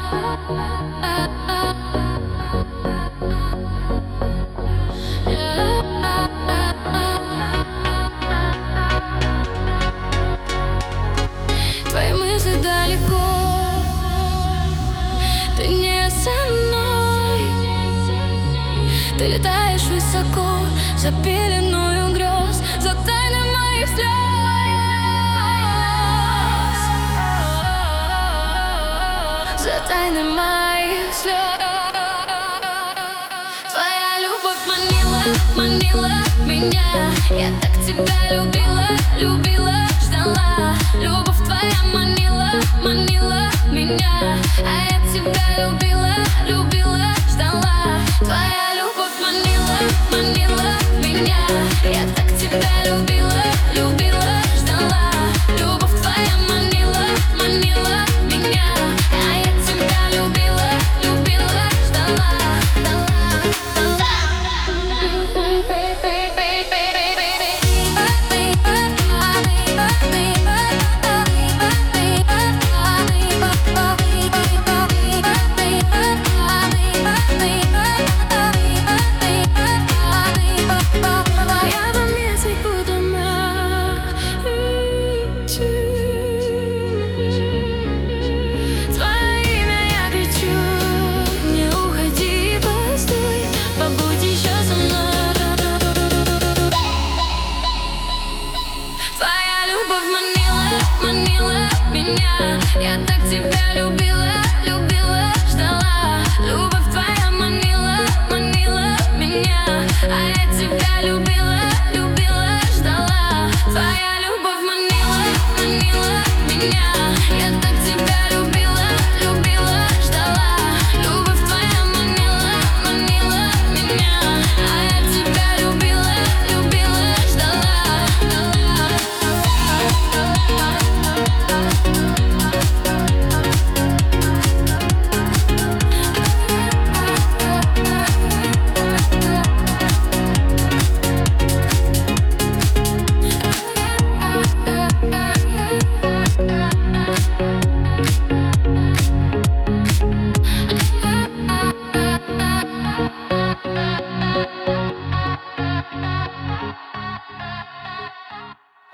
Твои мысли далеко, ты не со мной. Ты летаешь высоко, за пеленою грез, за тайной моих слез, за тайной моих слез. Твоя любовь манила, манила меня. Я так тебя любила, любила, ждала. Любовь твоя манила, манила меня. А я тебя любила, любила, ждала. Твоя любовь манила, манила меня. Я так тебя любила, любила, ждала. Любовь твоя манила, манила меня. А я тебя любила, любила, ждала, я так тебя любила, любила, ждала. Любовь твоя манила, манила меня. А я тебя любила, любила, ждала. Твоя любовь манила, манила меня.